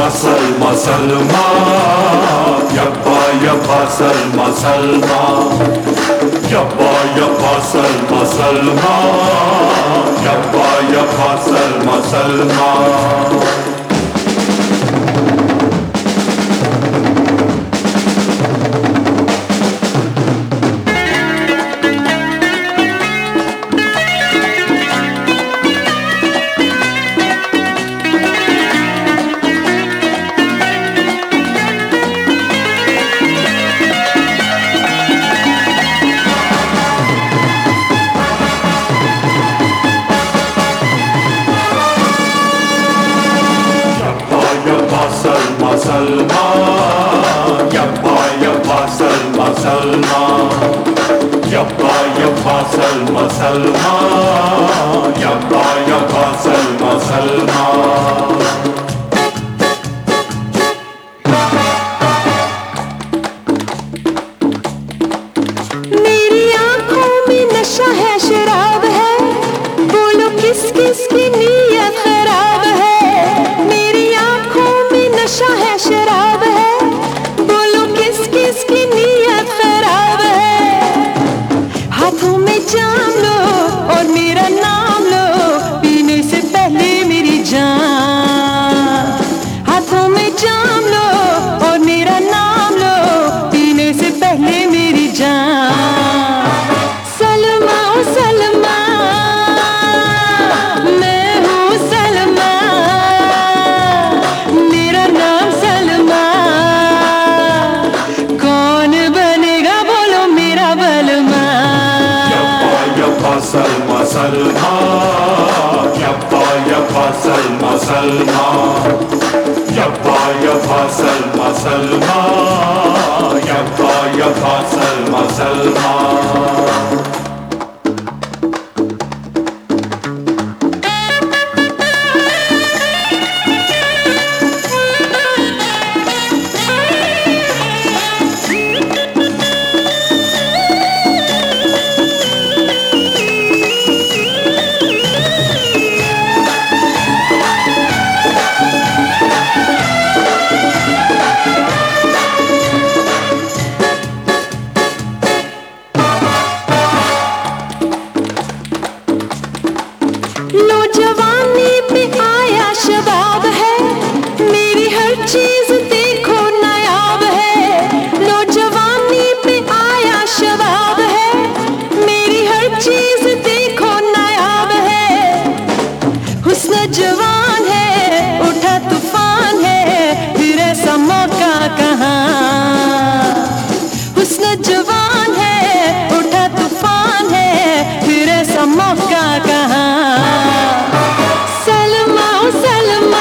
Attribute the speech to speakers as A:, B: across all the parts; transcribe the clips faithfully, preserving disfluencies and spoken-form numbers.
A: Salma Salma, Yabba Yabba Salma Salma, Yabba Yabba Salma Salma, Yabba Yabba Salma Salma. Salma Salma, Yabba Yabba Salma Salma, Yabba Yabba Salma Salma, Yabba Yabba Salma Salma.
B: मेरी आँखों में नशा है, शराब है, बोलो किस किस की नीयत खराब है। मेरी आँखों में नशा है, शराब है, बोलो किस किस की नीयत खराब है। हाथों में जाम लो और मेरा नाम लो, पीने से पहले मेरी जान। हाथों में जाम लो और मेरा नाम लो, पीने से पहले मेरी जान। सलमा ओ सलमा, मैं हूँ सलमा, मेरा नाम सलमा। कौन बनेगा बोलो मेरा बलमा।
A: Yabba Yabba Salma Salma, Yabba Yabba Salma Salma, Yabba Yabba Salma Salma, Yabba Yabba Salma Salma.
B: लो जवानी पे आया शबाब है, मेरी हर चीज देखो नायाब है। लो जवानी पे आया शबाब है, मेरी हर चीज देखो नायाब है। हुस्न जवान है, उठा तूफान है, फिर ऐसा मौका कहाँ। हुस्न जवान है, उठा तूफान है, फिर ऐसा मौका कहाँ। सलमा ओ सलमा,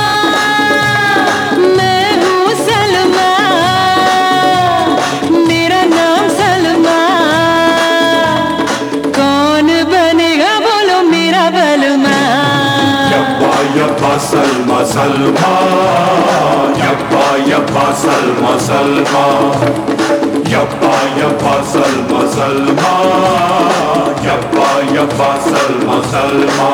B: मैं हूँ सलमा, मेरा नाम सलमा। कौन बनेगा बोलो मेरा बलमा।
A: Yabba Yabba Salma Salma, Yabba Yabba Salma Salma, Yabba Yabba Salma Salma, Yabba Yabba Salma Salma.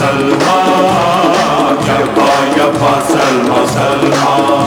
A: Salma, यप्पा यप्पा Salma Salma.